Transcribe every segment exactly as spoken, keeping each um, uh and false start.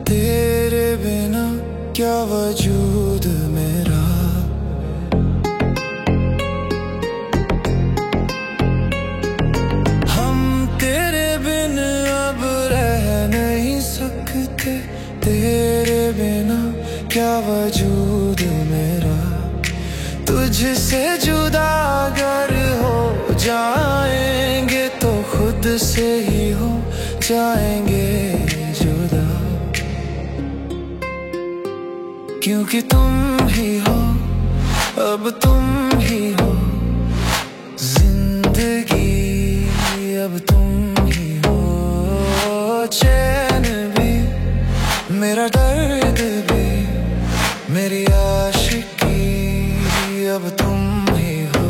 तेरे बिना क्या वजूद मेरा। हम तेरे बिन अब रह नहीं सकते, तेरे बिना क्या वजूद मेरा। तुझसे जुदा अगर हो जाएंगे तो खुद से ही हो जाएंगे जुदा। क्योंकि तुम ही हो, अब तुम ही हो जिंदगी, अब तुम ही हो। चैन भी मेरा दर्द भी मेरी आशिकी, अब तुम ही हो।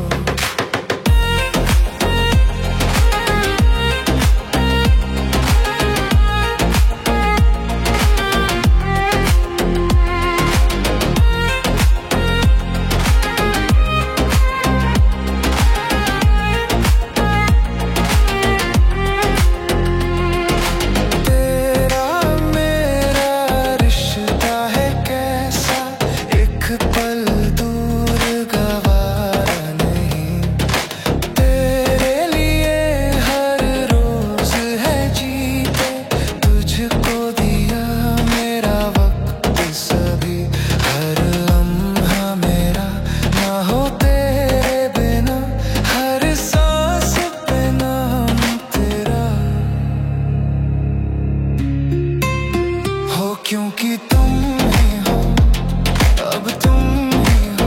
क्योंकि तुम ही हो, अब तुम ही हो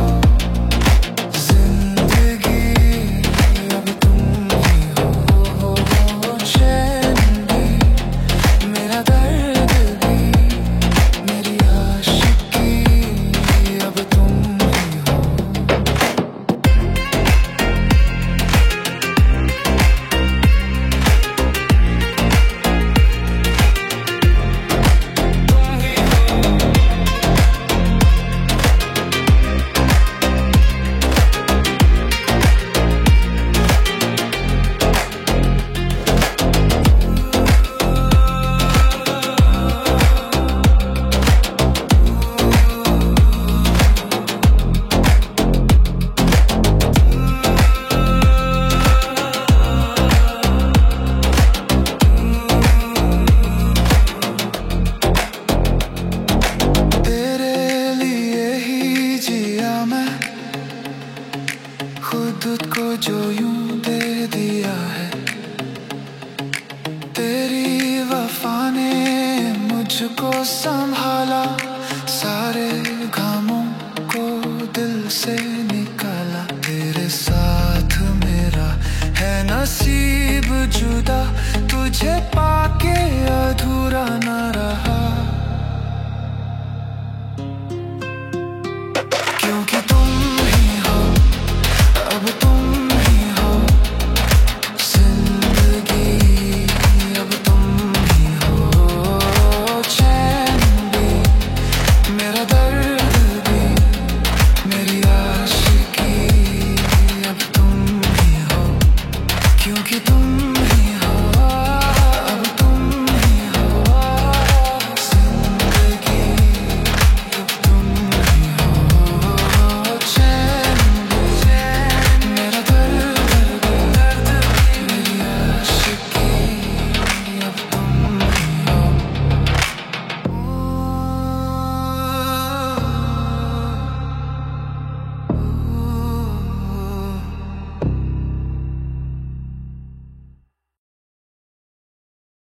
जिंदगी, अब तुम ही हो। चैन भी मेरा दर्द भी मेरी आशिकी, अब तुम ही हो। खुद को जो यूं दे दिया है, तेरी वफा ने मुझको संभाला। सारे घामों को दिल से निकाला। तेरे साथ मेरा है नसीब जुदा, तुझे पाके अधूरा ना